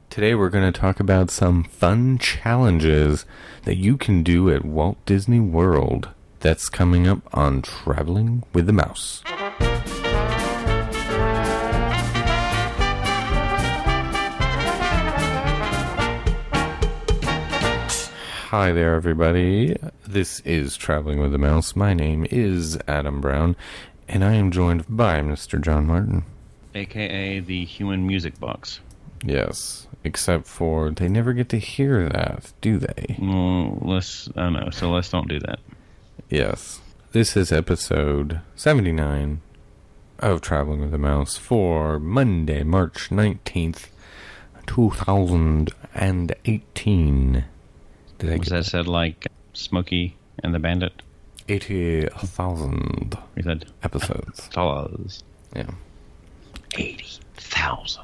Today we're going to talk about some fun challenges that you can do at Walt Disney World. That's coming up on Traveling with the Mouse. Hi there, everybody. This is Traveling with the Mouse. My name is Adam Brown, and I am joined by Mr. John Martin. AKA the Human Music Box. Yes, except for they never get to hear that, do they? Well, so let's don't do that. Yes. This is episode 79 of Traveling with the Mouse for Monday, March 19th, 2018. Was that said like Smokey and the Bandit? 80,000 We said episodes. dollars. Yeah. 80,000.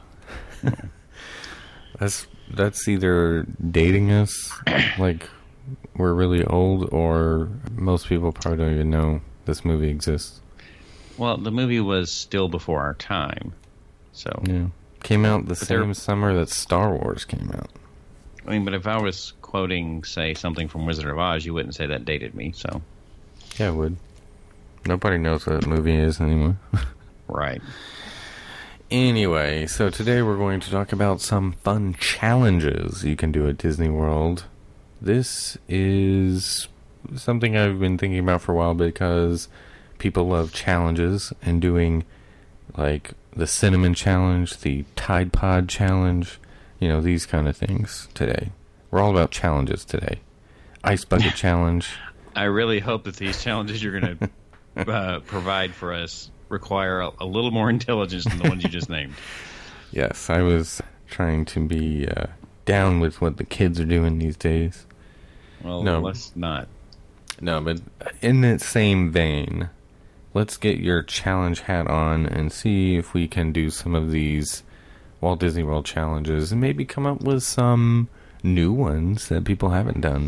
That's either dating us, like we're really old, or most people probably don't even know this movie exists. Well, the movie was still before our time, so yeah, came out the same summer that Star Wars came out. I mean, but if I was quoting, say, something from Wizard of Oz, you wouldn't say that dated me. So yeah, I would. Nobody knows what that movie is anymore. Right. Anyway, so today we're going to talk about some fun challenges you can do at Disney World. This is something I've been thinking about for a while because people love challenges and doing like the Cinnamon Challenge, the Tide Pod Challenge, you know, these kind of things today. We're all about challenges today. Ice Bucket Challenge. I really hope that these challenges you're going to provide for us require a little more intelligence than the ones you just named. Yes, I was trying to be down with what the kids are doing these days. Well, no, let's not. No, but in that same vein, let's get your challenge hat on and see if we can do some of these Walt Disney World challenges and maybe come up with some new ones that people haven't done.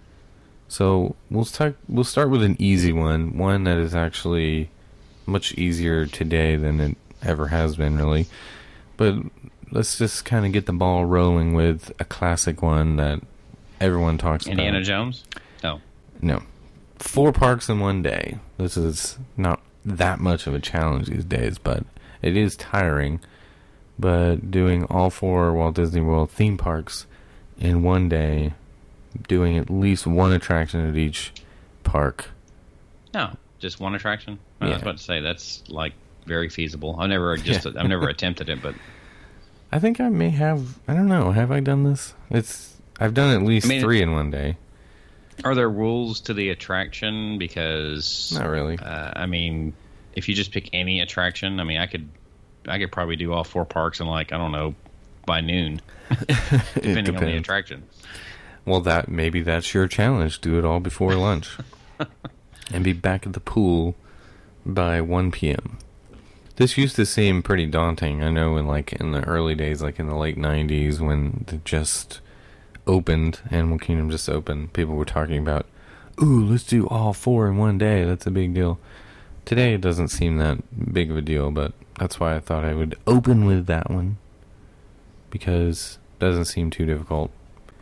So we'll start with an easy one that is actually much easier today than it ever has been, really. But let's just kind of get the ball rolling with a classic one that everyone talks about. Indiana Jones? No. 4 parks in one day. This is not that much of a challenge these days, but it is tiring. But doing all 4 Walt Disney World theme parks in one day, doing at least one attraction at each park. No, just one attraction? I Yeah. was about to say, that's like very feasible. I've never attempted it, but I think I may have. I don't know. Have I done this? I've done at least 3 in one day. Are there rules to the attraction? Because not really. I mean, if you just pick any attraction, I mean, I could probably do all 4 parks in like, I don't know, by noon, depending on the attraction. Well, maybe that's your challenge. Do it all before lunch, and be back at the pool by 1 p.m. This used to seem pretty daunting. I know in the early days, like in the late 90s, when it just opened, Animal Kingdom just opened, people were talking about, ooh, let's do all 4 in one day. That's a big deal. Today it doesn't seem that big of a deal, but that's why I thought I would open with that one, because it doesn't seem too difficult.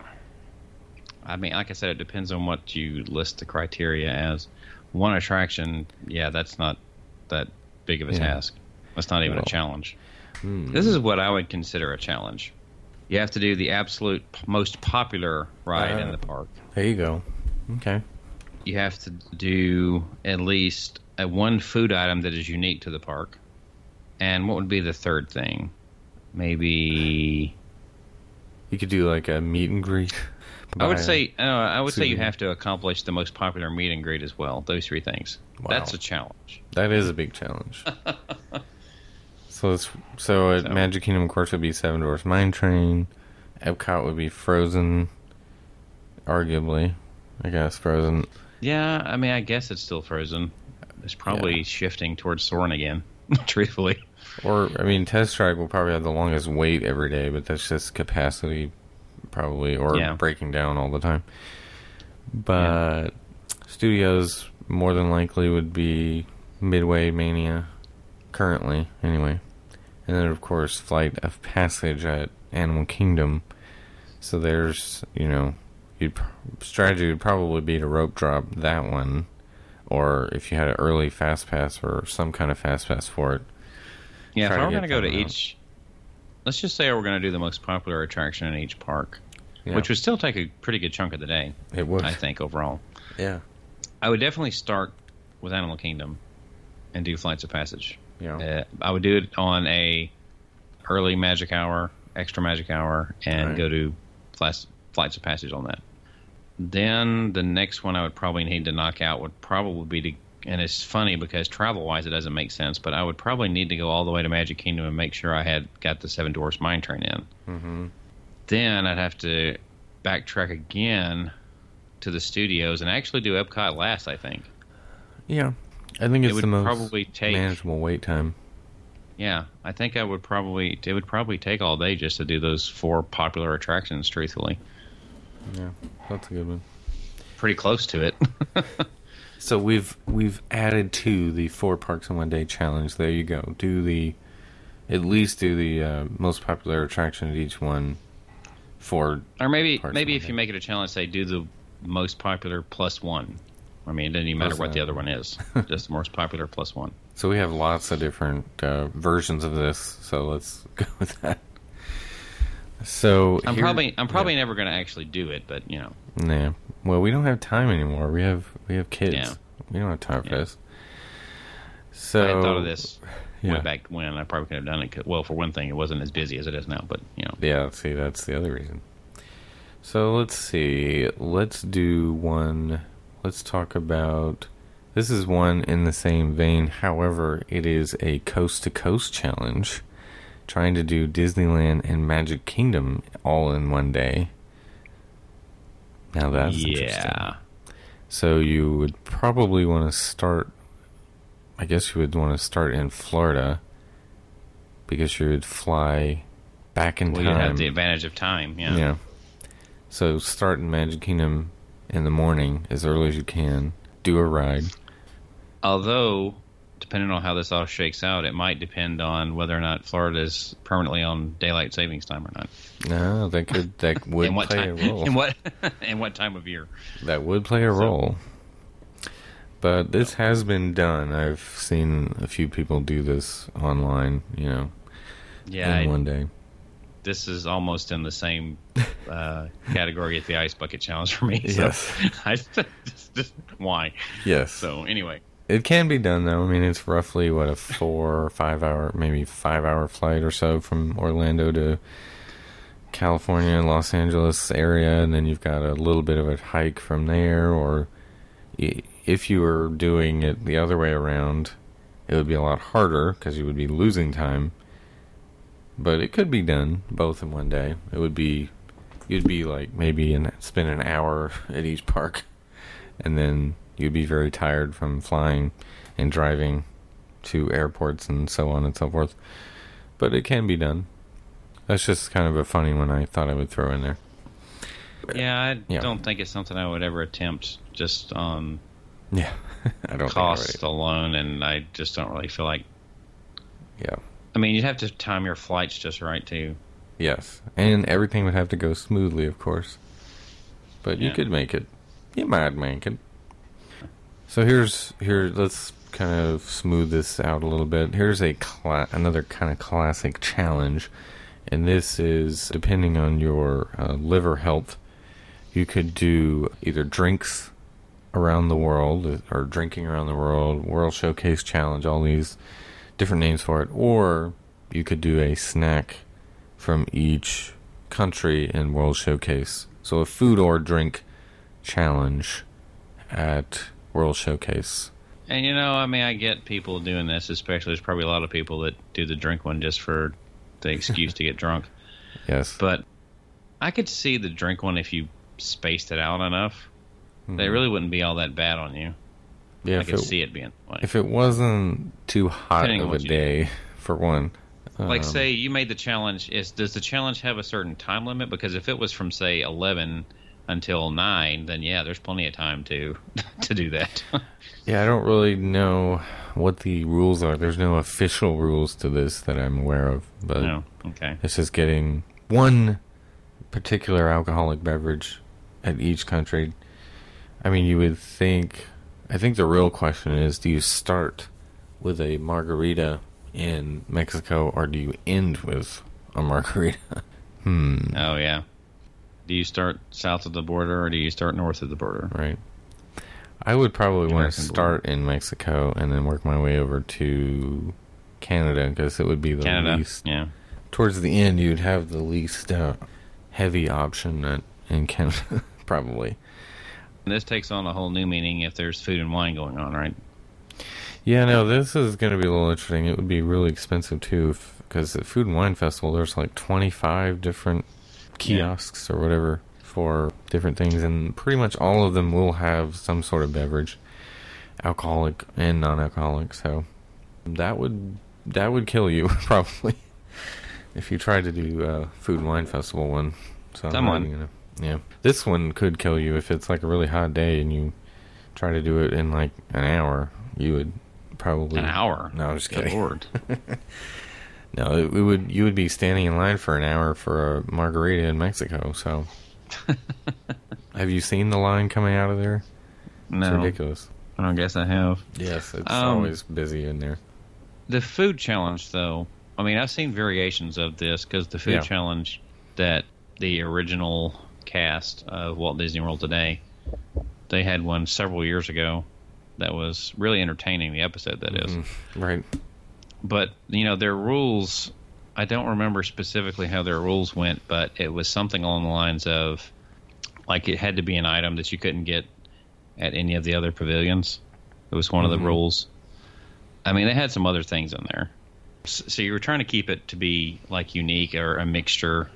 I mean, like I said, it depends on what you list the criteria as. One attraction, yeah, that's not that big of a task. That's not even a challenge. This is what I would consider a challenge. You have to do the absolute most popular ride in the park. There you go. Okay. You have to do at least one food item that is unique to the park. And what would be the third thing? Maybe you could do like a meet and greet. I would say you have to accomplish the most popular meet and greet as well. Those 3 things. Wow. That's a challenge. That is a big challenge. So at Magic Kingdom, of course, would be Seven Dwarfs Mine Train. Epcot would be Frozen, arguably. I guess Frozen. Yeah, I mean, I guess it's still Frozen. It's probably shifting towards Soarin' again, truthfully. Or, I mean, Test Track will probably have the longest wait every day, but that's just capacity, probably, or breaking down all the time. But Studios, more than likely, would be Midway Mania, currently, anyway. And then, of course, Flight of Passage at Animal Kingdom. So there's, strategy would probably be to rope drop that one. Or if you had an early Fast Pass or some kind of Fast Pass for it. Yeah, if we're going to go to each... Let's just say we're going to do the most popular attraction in each park, which would still take a pretty good chunk of the day. It would. I think, overall. Yeah. I would definitely start with Animal Kingdom and do Flights of Passage. Yeah. I would do it on a early Magic Hour, extra Magic Hour, and go to Flights of Passage on that. Then the next one I would probably need to knock out would probably be to... And it's funny because travel-wise it doesn't make sense, but I would probably need to go all the way to Magic Kingdom and make sure I had got the Seven Dwarfs Mine Train in. Mm-hmm. Then I'd have to backtrack again to the studios and actually do Epcot last, I think. Yeah. I think it's the most probably take, manageable wait time. Yeah. I think it would probably take all day just to do those 4 popular attractions, truthfully. Yeah, that's a good one. Pretty close to it. So we've added to the 4 parks in one day challenge. There you go. At least do the most popular attraction at each one. Or maybe if you make it a challenge, say do the most popular plus 1. I mean, it doesn't even matter what the other one is. Just the most popular plus 1. So we have lots of different versions of this. So let's go with that. So I'm probably never going to actually do it, but Nah. Well, we don't have time anymore. We have kids. Yeah. We don't have time for this. So I had thought of this way back when. I probably could have done it. Well, for one thing, it wasn't as busy as it is now. But Yeah. See, that's the other reason. So let's see. Let's do one. Let's talk about. This is one in the same vein. However, it is a coast to coast challenge. Trying to do Disneyland and Magic Kingdom all in one day. Now that's interesting. So you would probably want to start... I guess you would want to start in Florida. Because you would fly back in time. Well, you'd have the advantage of time, Yeah. So start in Magic Kingdom in the morning as early as you can. Do a ride. Although... depending on how this all shakes out, it might depend on whether or not Florida is permanently on daylight savings time or not. No, that would play a role. In what time of year? That would play a role. But this has been done. I've seen a few people do this online, in one day. This is almost in the same category as the Ice Bucket Challenge for me. So Yes. just why? Yes. So anyway. It can be done, though. I mean, it's roughly, a 4 or 5 hour, maybe 5 hour flight or so from Orlando to California and Los Angeles area, and then you've got a little bit of a hike from there, or if you were doing it the other way around, it would be a lot harder because you would be losing time, but it could be done both in one day. You'd be like spend an hour at each park, and then you'd be very tired from flying and driving to airports and so on and so forth. But it can be done. That's just kind of a funny one I thought I would throw in there. Yeah, I don't think it's something I would ever attempt just on I don't cost alone, and I just don't really feel like... Yeah. I mean, you'd have to time your flights just right, too. Yes, and everything would have to go smoothly, of course. But you could make it. You might make it. So let's kind of smooth this out a little bit. Here's another kind of classic challenge, and this is, depending on your liver health, you could do either drinks around the world, or drinking around the world showcase challenge, all these different names for it, or you could do a snack from each country in World Showcase. So a food or drink challenge at World Showcase. And I get people doing this, especially there's probably a lot of people that do the drink one just for the excuse to get drunk. Yes. But I could see the drink one if you spaced it out enough. They really wouldn't be all that bad on you. Yeah, I could see it being like, if it wasn't too hot of a day, for one. Like, say you made the challenge. Does the challenge have a certain time limit? Because if it was from, say, 11 until 9, then yeah, there's plenty of time to do that. Yeah, I don't really know what the rules are. There's no official rules to this that I'm aware of, but No, okay. it's just getting one particular alcoholic beverage at each country. I mean, you would think... I think the real question is, do you start with a margarita in Mexico, or do you end with a margarita? Oh, yeah. Do you start south of the border, or do you start north of the border? Right. I would probably want to American start in Mexico and then work my way over to Canada, because it would be the Canada, least... yeah. Towards the end, you'd have the least heavy option in Canada, probably. And this takes on a whole new meaning if there's food and wine going on, right? Yeah, no, this is going to be a little interesting. It would be really expensive, too, because at Food and Wine Festival, there's like 25 different kiosks or whatever for different things, and pretty much all of them will have some sort of beverage, alcoholic and non-alcoholic, so that would kill you, probably, if you tried to do Food and Wine Festival one. So yeah. This one could kill you if it's like a really hot day and you try to do it in like an hour. You would probably... An hour? No, I'm just Good kidding. Lord. No, you would be standing in line for an hour for a margarita in Mexico, so... Have you seen the line coming out of there? No. It's ridiculous. I don't guess I have. Yes, it's always busy in there. The food challenge, though, I mean, I've seen variations of this, because the food challenge that the original cast of Walt Disney World Today, they had one several years ago that was really entertaining, the episode, that is. Right. But, their rules, I don't remember specifically how their rules went, but it was something along the lines of, like, it had to be an item that you couldn't get at any of the other pavilions. It was one of the rules. I mean, they had some other things in there. So you were trying to keep it to be, like, unique or a mixture.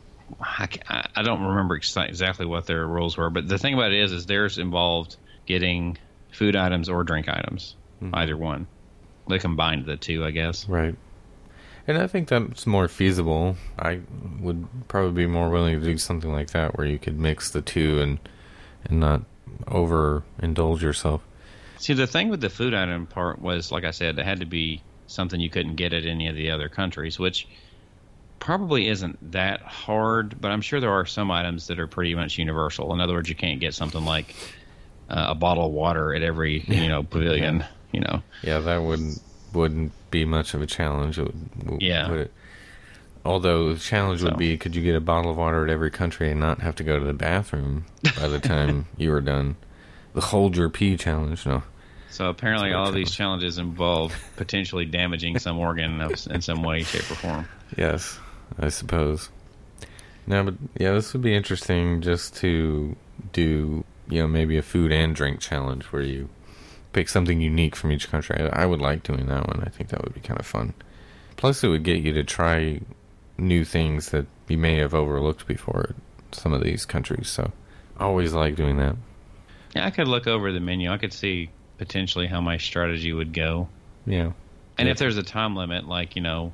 I don't remember exactly what their rules were, but the thing about it is theirs involved getting food items or drink items, either one. They combined the two, I guess. Right. And I think that's more feasible. I would probably be more willing to do something like that, where you could mix the two and not overindulge yourself. See, the thing with the food item part was, like I said, it had to be something you couldn't get at any of the other countries, which probably isn't that hard, but I'm sure there are some items that are pretty much universal. In other words, you can't get something like a bottle of water at every pavilion. Yeah, that wouldn't be much of a challenge. Would it? Although the challenge would be, could you get a bottle of water at every country and not have to go to the bathroom by the time you were done? The hold your pee challenge, no. So apparently all of these challenges involve potentially damaging some organ in some way, shape, or form. Yes, I suppose. No, but yeah, this would be interesting just to do, maybe a food and drink challenge where you pick something unique from each country. I would like doing that one. I think that would be kind of fun. Plus, it would get you to try new things that you may have overlooked before at some of these countries. So, I always like doing that. Yeah, I could look over the menu. I could see potentially how my strategy would go. Yeah. And if there's a time limit, like,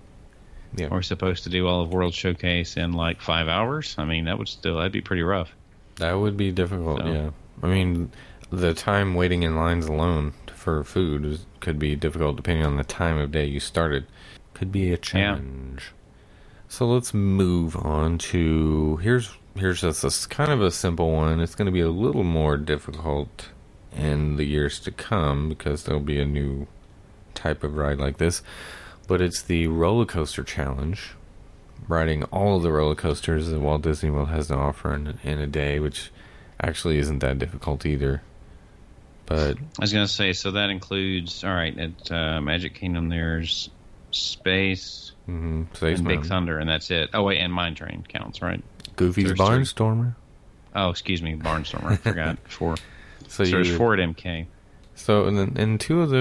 we're supposed to do all of World Showcase in like 5 hours, I mean, that'd be pretty rough. That would be difficult, yeah. I mean, the time waiting in lines alone for food could be difficult depending on the time of day you started. Could be a challenge. Yeah. So let's move on to here's just a kind of a simple one. It's going to be a little more difficult in the years to come because there'll be a new type of ride like this. But it's the roller coaster challenge. Riding all of the roller coasters that Walt Disney World has to offer in a day, which actually isn't that difficult either. But I was going to say, so that includes, all right, at Magic Kingdom there's Space, Space and Big Thunder, and that's it. Oh, wait, and Mine Train counts, right? Goofy's Barnstormer. Oh, excuse me, Barnstormer. I forgot. So there's 4 at MK. So, and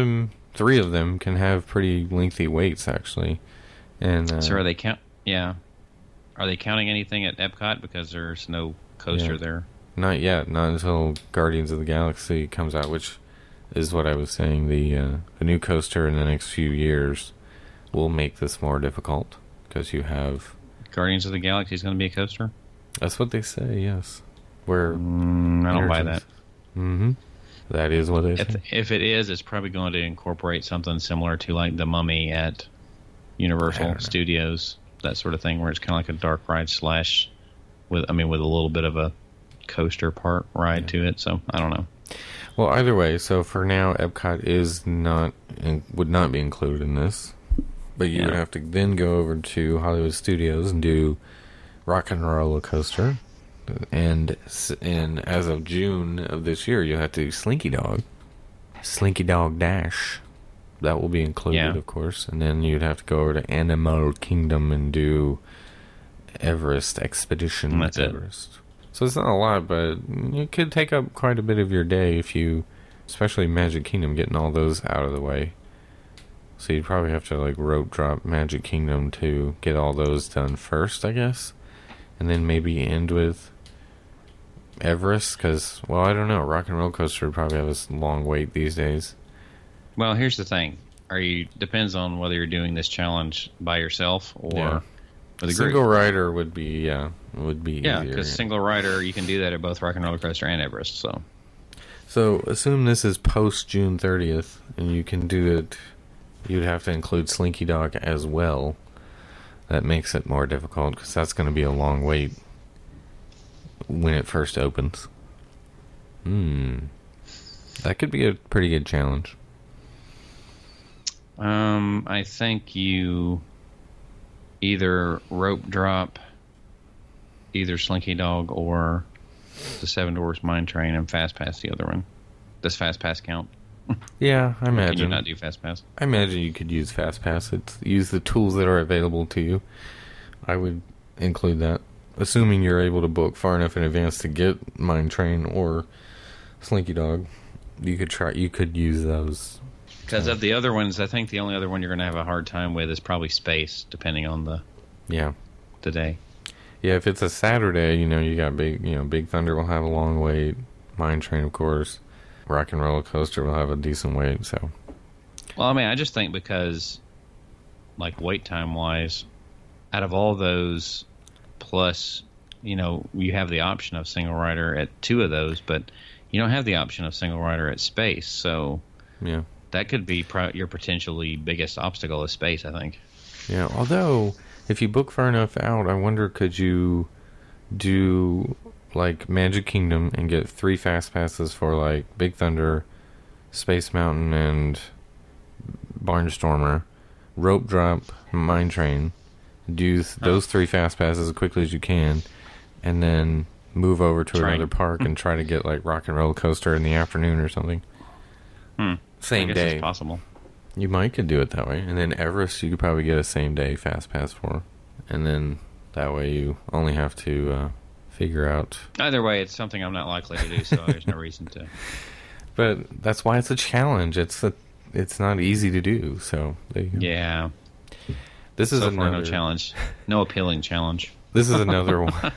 3 of them can have pretty lengthy waits, actually. And so are they Yeah. Are they counting anything at Epcot because there's no coaster there? Not yet. Not until Guardians of the Galaxy comes out, which is what I was saying. The new coaster in the next few years will make this more difficult because you have... Guardians of the Galaxy is going to be a coaster? That's what they say, yes. Where I don't buy that. Mm-hmm. That is what it is. If it is, it's probably going to incorporate something similar to like the Mummy at Universal Studios, that sort of thing, where it's kind of like a dark ride with a little bit of a coaster part ride to it. So I don't know. Well, either way, so for now, Epcot would not be included in this, but you would have to then go over to Hollywood Studios and do Rock and Roller Coaster, and as of June of this year, you have to do Slinky Dog Dash. That will be included, of course, and then you'd have to go over to Animal Kingdom and do Everest Expedition. That's Everest. So it's not a lot, but it could take up quite a bit of your day if you, especially Magic Kingdom, getting all those out of the way. So you'd probably have to like rope drop Magic Kingdom to get all those done first, I guess. And then maybe end with Everest, because, well, I don't know. Rock and Roller Coaster would probably have a long wait these days. Well, here's the thing. Depends on whether you're doing this challenge by yourself or with a group. Single rider would be easier. Yeah, because single rider, you can do that at both Rock and Roller Coaster and Everest. So assume this is post June 30th, and you can do it. You'd have to include Slinky Dog as well. That makes it more difficult, because that's going to be a long wait when it first opens. That could be a pretty good challenge. I think you either rope drop either Slinky Dog or the Seven Dwarfs Mine Train and Fast Pass the other one. Does Fast Pass count? Yeah, I imagine. Can you not do Fast Pass? I imagine you could use Fast Pass. Use the tools that are available to you. I would include that. Assuming you're able to book far enough in advance to get Mine Train or Slinky Dog, you could use those. Because of the other ones, I think the only other one you're going to have a hard time with is probably Space, depending on the day. Yeah, if it's a Saturday, you got Big Thunder will have a long wait. Mine Train, of course. Rock and Roller Coaster will have a decent wait. So, well, I just think because, like, wait time wise, out of all those, plus, you have the option of single rider at two of those, but you don't have the option of single rider at Space. So, yeah. That could be your potentially biggest obstacle is Space, I think. Yeah, although, if you book far enough out, I wonder, could you do, like, Magic Kingdom and get 3 Fast Passes for, like, Big Thunder, Space Mountain, and Barnstormer, rope drop Mine Train, do those 3 Fast Passes as quickly as you can, and then move over to another park and try to get, like, Rock and Roller Coaster in the afternoon or something. Same I guess day. It's possible. You could do it that way. And then Everest, you could probably get a same day Fast Pass for. And then that way you only have to figure out. Either way, it's something I'm not likely to do, so there's no reason to. But that's why it's a challenge. It's not easy to do. So there you go. Yeah. This is another no challenge. No appealing challenge. This is another one.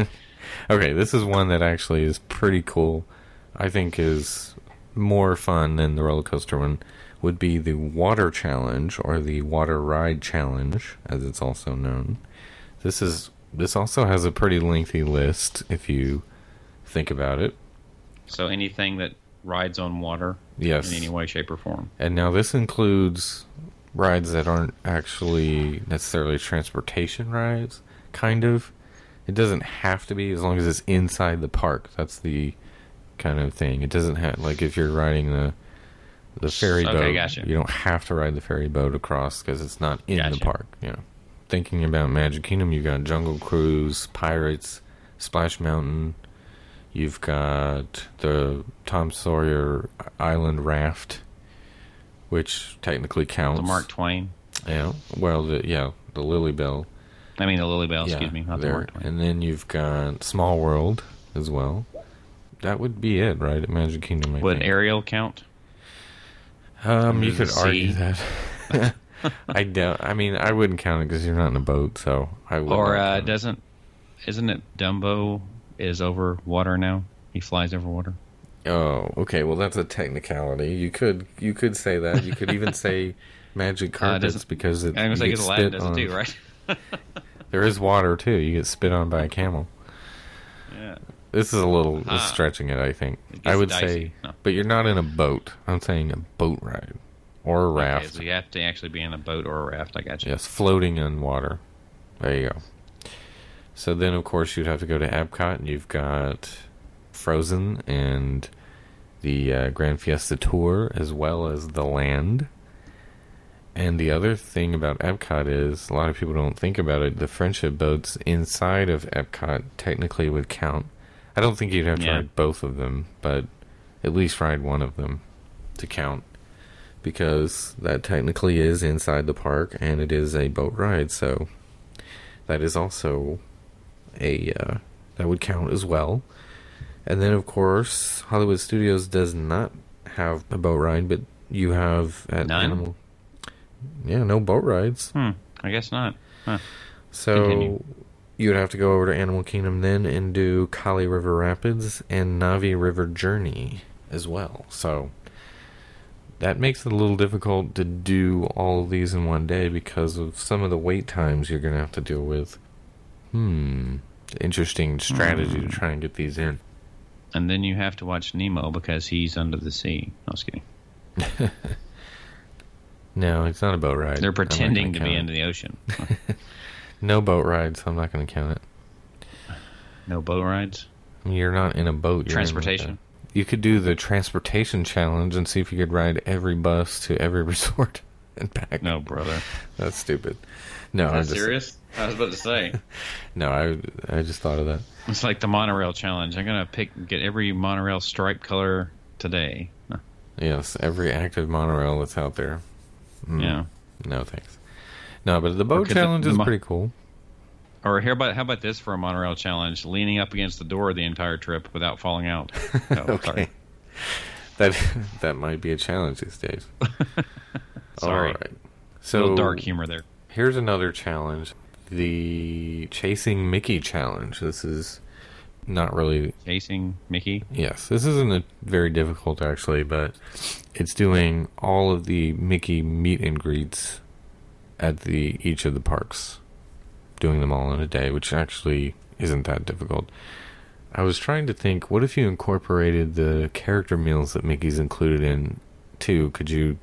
Okay, this is one that actually is pretty cool. I think is more fun than the roller coaster one. Would be the water challenge, or the water ride challenge, as it's also known. This also has a pretty lengthy list if you think about it. So anything that rides on water, yes, in any way, shape, or form. And now this includes rides that aren't actually necessarily transportation rides. Kind of. It doesn't have to be, as long as it's inside the park. That's the kind of thing. It doesn't have, like, if you're riding the ferry boat, gotcha. You don't have to ride the ferry boat across because it's not in the park. Thinking about Magic Kingdom, you've got Jungle Cruise, Pirates, Splash Mountain. You've got the Tom Sawyer Island Raft, which technically counts. The Mark Twain. Yeah. Well, the Lily Bell. I mean, the Lily Bell, excuse me, not the Mark Twain. And then you've got Small World as well. That would be it, right, at Magic Kingdom, I think. Would Ariel count? You could argue that. I don't. I mean, I wouldn't count it because you're not in a boat, so I would. Or isn't it Dumbo is over water now? He flies over water. Oh, okay. Well, that's a technicality. You could say that. You could even say Magic Carpets because it. I was like, Aladdin does it too, right? There is water too. You get spit on by a camel. Yeah. This is a little stretching it, I think. I would say, but you're not in a boat. I'm saying a boat ride or a raft. Okay, so you have to actually be in a boat or a raft. I got you. Yes, floating in water. There you go. So then, of course, you'd have to go to Epcot, and you've got Frozen and the Grand Fiesta Tour, as well as the Land. And the other thing about Epcot is, a lot of people don't think about it, the friendship boats inside of Epcot technically would count. I don't think you'd have to ride both of them, but at least ride one of them to count, because that technically is inside the park, and it is a boat ride, so that is also that would count as well. And then, of course, Hollywood Studios does not have a boat ride, but you have at None? no boat rides. I guess not. Huh. So Continue. you would have to go over to Animal Kingdom then and do Kali River Rapids and Navi River Journey as well. So that makes it a little difficult to do all of these in one day because of some of the wait times you're going to have to deal with. Interesting strategy to try and get these in. And then you have to watch Nemo because he's under the sea. No, I was kidding. No, it's not a boat ride. They're pretending to be into the ocean. No boat rides. I'm not going to count it. No boat rides? I mean, you're not in a boat. You're Transportation? You could do the transportation challenge and see if you could ride every bus to every resort and back. No, brother. That's stupid. No, I'm serious? I was about to say. No, I just thought of that. It's like the monorail challenge. I'm going to get every monorail stripe color today. No. Yes, every active monorail that's out there. Yeah. No, thanks. No, but the boat challenge is pretty cool. Or how about this for a monorail challenge? Leaning up against the door the entire trip without falling out. Oh, okay. Sorry. That might be a challenge these days. Sorry. All right. So a little dark humor there. Here's another challenge. The Chasing Mickey challenge. This is not really... Chasing Mickey? Yes. This isn't very difficult, actually, but it's doing all of the Mickey meet and greets at each of the parks. Doing them all in a day, which actually isn't that difficult. I was trying to think, what if you incorporated the character meals that Mickey's included in, too? Could you...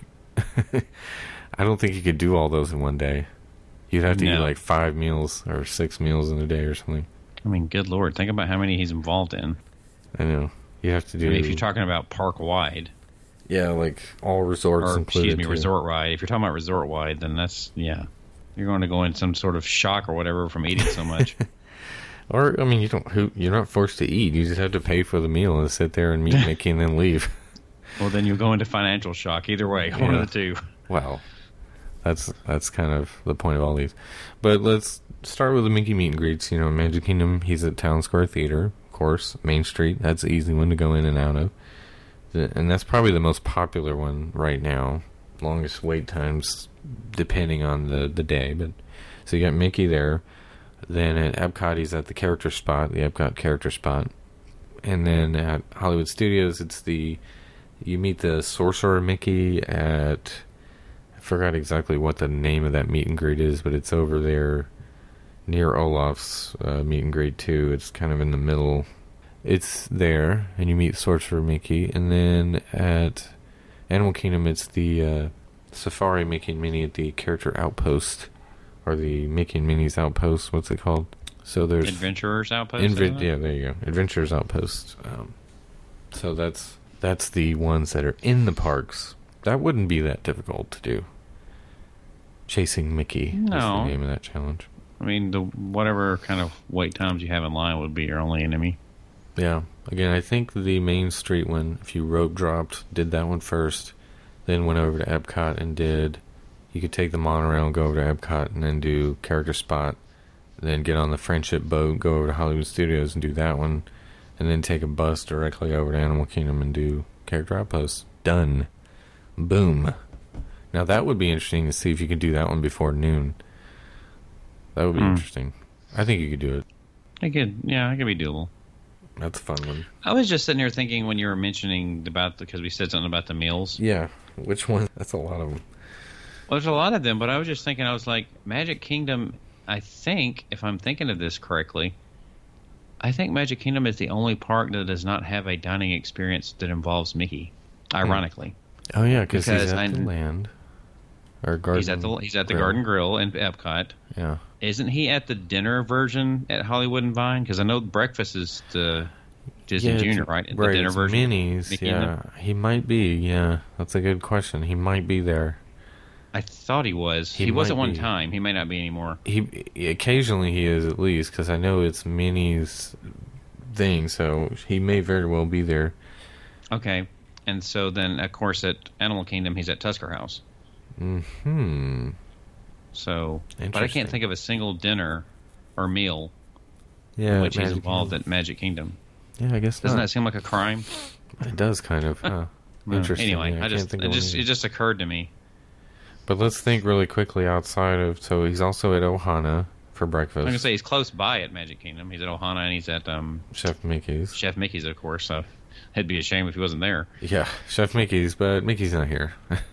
I don't think you could do all those in one day. You'd have to eat like 5 meals or 6 meals in a day or something. I mean, good Lord. Think about how many he's involved in. I know. You have to do... I mean, if you're talking about park-wide. Yeah, like all resorts or, included. Excuse me, resort-wide. If you're talking about resort-wide, then that's... Yeah. You're going to go in some sort of shock or whatever from eating so much. Or, I mean, you're not forced to eat. You just have to pay for the meal and sit there and meet Mickey and then leave. Well, then you'll go into financial shock. Either way, one of the two. Well, that's kind of the point of all these. But let's start with the Mickey meet and greets. You know, Magic Kingdom, he's at Town Square Theater, of course. Main Street, that's the easy one to go in and out of. And that's probably the most popular one right now. Longest wait times, depending on the day. But so you got Mickey there. Then at Epcot, he's at the character spot, the Epcot character spot. And then at Hollywood Studios, you meet the Sorcerer Mickey at... I forgot exactly what the name of that meet and greet is, but it's over there near Olaf's meet and greet too. It's kind of in the middle. It's there, and you meet Sorcerer Mickey. And then at Animal Kingdom, it's the Safari Mickey and Minnie at the Character Outpost, or the Mickey and Minnie's Outpost. What's it called? So there's Adventurers Outpost. Yeah, there you go. Adventurers Outpost. So that's the ones that are in the parks. That wouldn't be that difficult to do. Chasing Mickey is the name of that challenge. I mean, whatever kind of wait times you have in line would be your only enemy. Yeah. Again, I think the Main Street one, if you rope dropped, did that one first, then went over to Epcot and you could take the monorail and go over to Epcot and then do Character Spot, then get on the Friendship boat, go over to Hollywood Studios and do that one, and then take a bus directly over to Animal Kingdom and do Character Outpost. Done. Boom. Now that would be interesting to see if you could do that one before noon. That would be interesting. I think you could do it. It could be doable. That's a fun one. I was just sitting there thinking when you were mentioning because we said something about the meals. Yeah. Which one? That's a lot of them. Well, there's a lot of them, but I was just thinking, I was like, Magic Kingdom, I think, if I'm thinking of this correctly, I think Magic Kingdom is the only park that does not have a dining experience that involves Mickey. Ironically. Oh yeah, because he's at the land or garden. He's at the Garden Grill in Epcot. Yeah. Isn't he at the dinner version at Hollywood and Vine? Because I know breakfast is the Disney Junior, right? Right, the dinner version. Minis. Yeah, he might be. Yeah, that's a good question. He might be there. I thought he was. He was at one time. He may not be anymore. He occasionally he is, at least, because I know it's Minnie's thing, so he may very well be there. Okay, and so then of course at Animal Kingdom he's at Tusker House. Hmm. So, but I can't think of a single dinner or meal in which he's involved at Magic Kingdom. Yeah, I guess doesn't that seem like a crime? It does kind of. Huh. Interesting. Anyway, yeah, it just occurred to me. But let's think really quickly outside of. So he's also at Ohana for breakfast. I'm gonna say he's close by at Magic Kingdom. He's at Ohana and he's at Chef Mickey's. Chef Mickey's, of course. So it'd be a shame if he wasn't there. Yeah, Chef Mickey's, but Mickey's not here.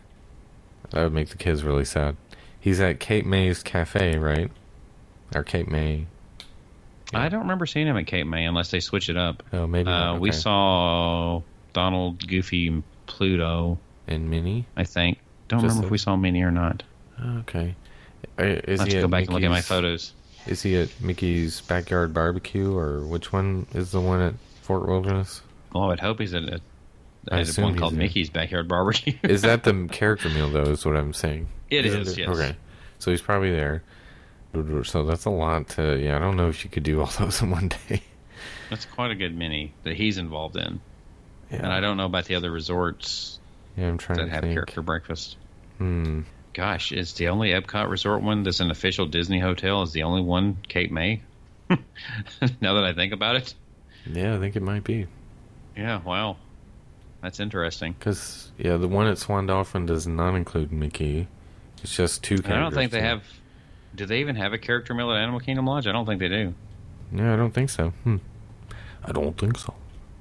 That would make the kids really sad. He's at Cape May's Cafe, right? Or Cape May. Yeah. I don't remember seeing him at Cape May unless they switch it up. Oh, maybe not. Okay. We saw Donald, Goofy, Pluto. And Minnie? I think. Don't remember if we saw Minnie or not. Okay. I'll have to go back and look at my photos. Is he at Mickey's Backyard Barbecue, or which one is the one at Fort Wilderness? Well, I would hope he's at one called Mickey's Backyard Barbecue. Is that the character meal, though, is what I'm saying? It is, yes. Okay. So he's probably there. So that's a lot to... Yeah, I don't know if you could do all those in one day. That's quite a good mini that he's involved in. Yeah. And I don't know about the other resorts I'm trying that to have think. character breakfast. Hmm. Gosh, is the only Epcot resort one that's an official Disney hotel is the only one Cape May? Now that I think about it. Yeah, I think it might be. Yeah, wow. That's interesting. Because, yeah, the one at Swan Dolphin does not include Mickey. It's just two characters. I don't think they have... Do they even have a character meal at Animal Kingdom Lodge? I don't think they do. Yeah, I don't think so. I don't think so.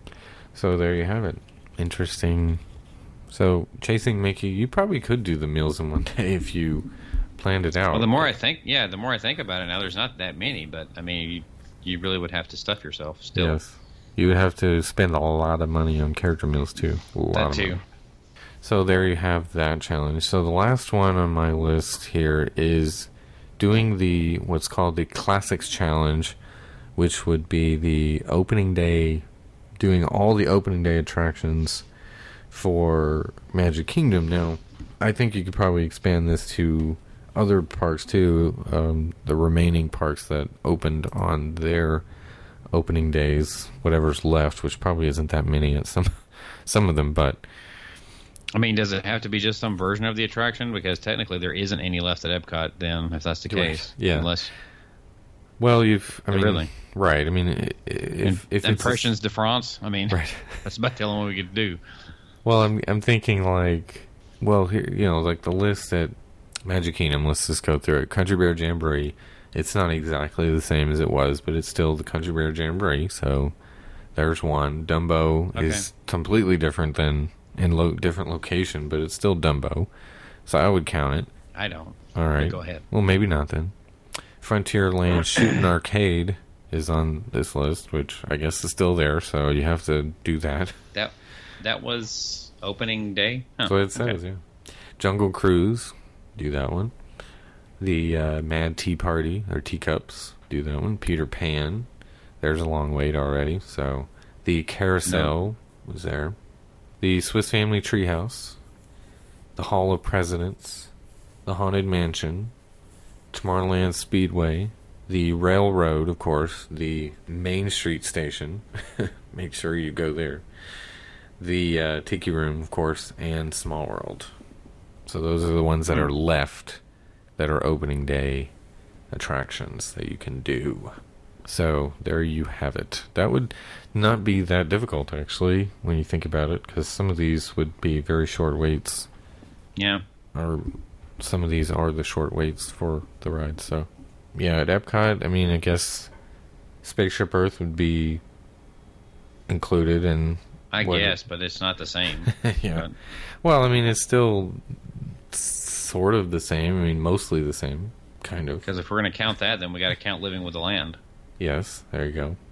So there you have it. Interesting. So, Chasing Mickey, you probably could do the meals in one day if you planned it out. Well, the more I think about it now, there's not that many, but, I mean, you really would have to stuff yourself still. Yes. You would have to spend a lot of money on character meals, too. That, too. So, there you have that challenge. So, the last one on my list here is doing the what's called the Classics Challenge, which would be the opening day, doing all the opening day attractions for Magic Kingdom. Now, I think you could probably expand this to other parks too, the remaining parks that opened on their opening days, whatever's left, which probably isn't that many at some of them, but I mean, does it have to be just some version of the attraction? Because technically there isn't any left at Epcot then, if that's the case. Yeah. Unless... Well, really? Right. I mean, if it's... Impressions de France, I mean, right. That's about the only one we could do. Well, I'm thinking like, well, here, like the list at Magic Kingdom, let's just go through it. Country Bear Jamboree, it's not exactly the same as it was, but it's still the Country Bear Jamboree, so there's one. Dumbo is completely different than... in different location, but it's still Dumbo, so I would count it. I don't. All right, go ahead. Well, maybe not then. Frontierland Shootin' Arcade is on this list, which I guess is still there, so you have to do that. That was opening day. That's what it says. Yeah. Jungle Cruise, do that one. The Mad Tea Party or Teacups, do that one. Peter Pan, there's a long wait already. So the Carousel was there. The Swiss Family Treehouse, the Hall of Presidents, the Haunted Mansion, Tomorrowland Speedway, the Railroad, of course, the Main Street Station. Make sure you go there. The Tiki Room, of course, and Small World. So those are the ones that are left that are opening day attractions that you can do. So there you have it. That would not be that difficult, actually, when you think about it, because some of these would be very short waits. Yeah. Or some of these are the short waits for the ride. So, yeah, at Epcot, I mean, I guess Spaceship Earth would be included in... I guess, but it's not the same. Yeah. But. Well, I mean, it's still sort of the same. I mean, mostly the same, kind of. Because if we're going to count that, then we got to count Living with the Land. Yes, there you go.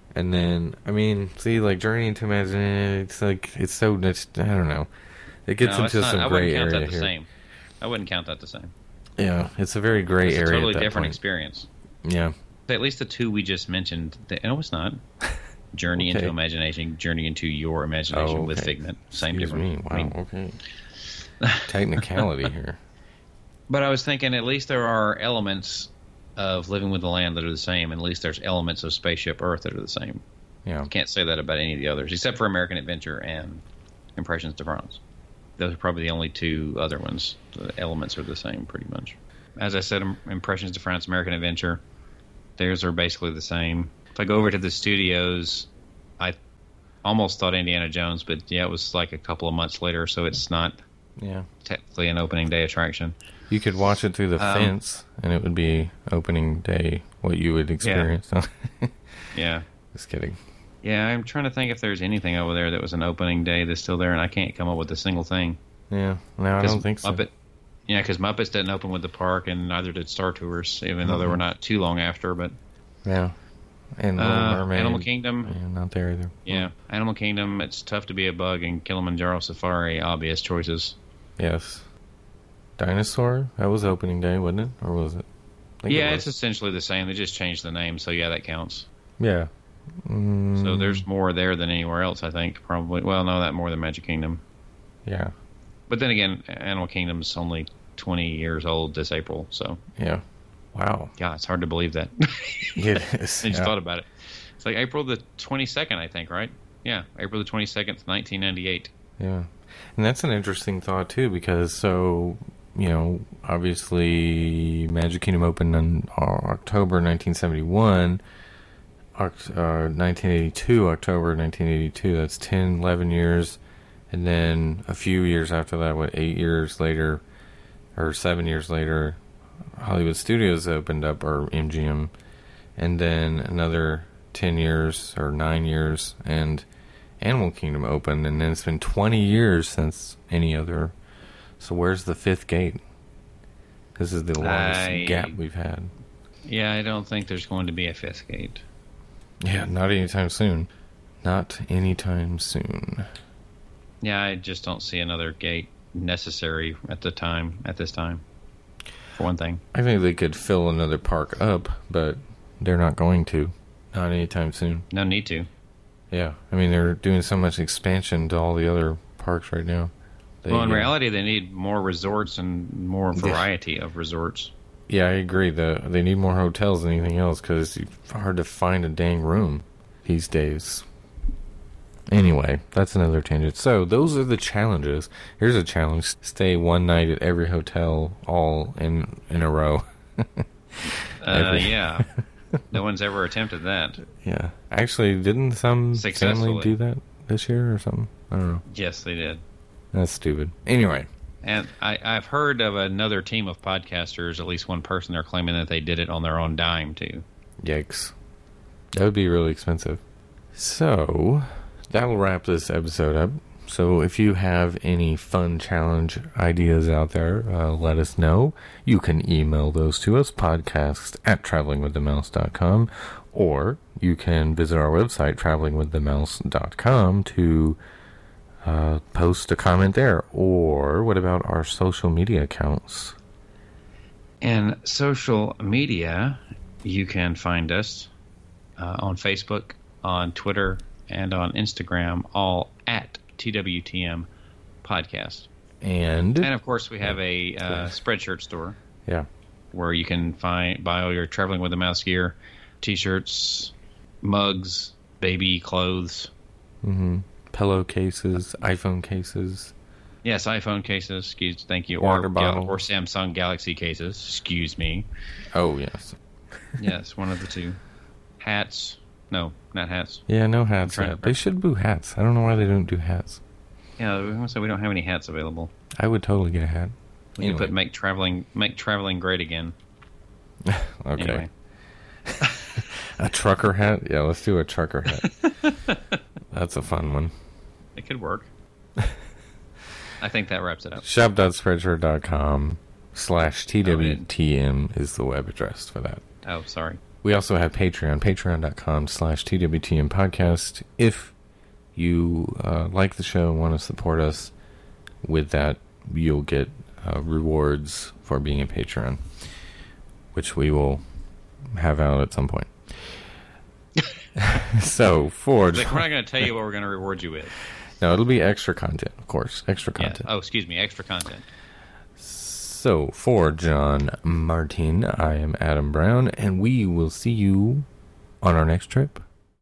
And then, I mean, see, like Journey into Imagination, it's like, it's so, I don't know. It gets into some gray area here. I wouldn't count that the same. I wouldn't count that the same. Yeah, it's a very gray area. It's a totally different experience. Yeah. At least the two we just mentioned. No, it's not. Journey into Imagination, Journey into Your Imagination with Figment. Same difference. Wow, okay. Technicality here. But I was thinking at least there are elements of Living with the Land that are the same. And at least there's elements of Spaceship Earth that are the same. Yeah. I can't say that about any of the others, except for American Adventure and Impressions de France. Those are probably the only two other ones. The elements are the same, pretty much. As I said, Impressions de France, American Adventure, theirs are basically the same. If I go over to the studios, I almost thought Indiana Jones, but yeah, it was like a couple of months later, so it's not technically an opening day attraction. You could watch it through the fence, and it would be opening day, what you would experience. Yeah. Just kidding. Yeah, I'm trying to think if there's anything over there that was an opening day that's still there, and I can't come up with a single thing. Yeah, no, I don't think so. Yeah, because Muppets didn't open with the park, and neither did Star Tours, even though they were not too long after. But yeah, and Little Mermaid, Animal Kingdom, not there either. Yeah, Animal Kingdom, It's Tough to Be a Bug, and Kilimanjaro Safari, obvious choices. Yes. Dinosaur, that was opening day, wasn't it? Or was it? Yeah, it's essentially the same. They just changed the name, so yeah, that counts. Yeah. So there's more there than anywhere else, I think, probably. Well, no, that more than Magic Kingdom. Yeah. But then again, Animal Kingdom's only 20 years old this April, so. Yeah. Wow. Yeah, it's hard to believe that. It is. I just thought about it. It's like April the 22nd, I think, right? Yeah, April the 22nd, 1998. Yeah. And that's an interesting thought, too, because obviously Magic Kingdom opened in October 1971. 1982, October 1982, that's 10, 11 years. And then a few years after that, 8 years later, or 7 years later, Hollywood Studios opened up, or MGM. And then another 10 years, or 9 years, and Animal Kingdom opened. And then it's been 20 years since any other. So where's the fifth gate? This is the longest gap we've had. Yeah, I don't think there's going to be a fifth gate. Yeah, not anytime soon. Not anytime soon. Yeah, I just don't see another gate necessary at this time, for one thing. I think they could fill another park up, but they're not going to. Not anytime soon. No need to. Yeah, I mean, they're doing so much expansion to all the other parks right now. In reality, they need more resorts and more variety of resorts. Yeah, I agree. They need more hotels than anything else because it's hard to find a dang room these days. Anyway, that's another tangent. So, those are the challenges. Here's a challenge. Stay one night at every hotel all in a row. Yeah. No one's ever attempted that. Yeah. Actually, didn't some family do that this year or something? I don't know. Yes, they did. That's stupid. Anyway. And I've heard of another team of podcasters, at least one person, they're claiming that they did it on their own dime, too. Yikes. That would be really expensive. So, that'll wrap this episode up. So, if you have any fun challenge ideas out there, let us know. You can email those to us, podcast@travelingwiththemouse.com, or you can visit our website, travelingwiththemouse.com, to post a comment there. Or what about our social media accounts? And social media, you can find us on Facebook, on Twitter, and on Instagram, all at TWTM Podcast. And of course, we have a Spreadshirt store. Yeah. Where you can buy all your Traveling with the Mouse gear, T-shirts, mugs, baby clothes. Mm-hmm. Pillowcases, iPhone cases. Yes, iPhone cases. Thank you. Water bottle. Or Samsung Galaxy cases. Excuse me. Oh, yes. Yes, one of the two. Hats. No, not hats. Yeah, no hats. They should do hats. I don't know why they don't do hats. Yeah, so we don't have any hats available. I would totally get a hat. We need to put make traveling great again. Okay. Anyway. A trucker hat? Yeah, let's do a trucker hat. That's a fun one. It could work. I think that wraps it up. Shop.spreadshirt.com/TWTM is the web address for that. Oh, sorry. We also have Patreon, patreon.com/TWTM podcast. If you like the show and want to support us with that, you'll get rewards for being a Patreon, which we will have out at some point. So, for we're not going to tell you what we're going to reward you with. No, it'll be extra content, of course. Extra content. Yeah. Oh, excuse me, extra content. So, for John Martin, I am Adam Brown, and we will see you on our next trip.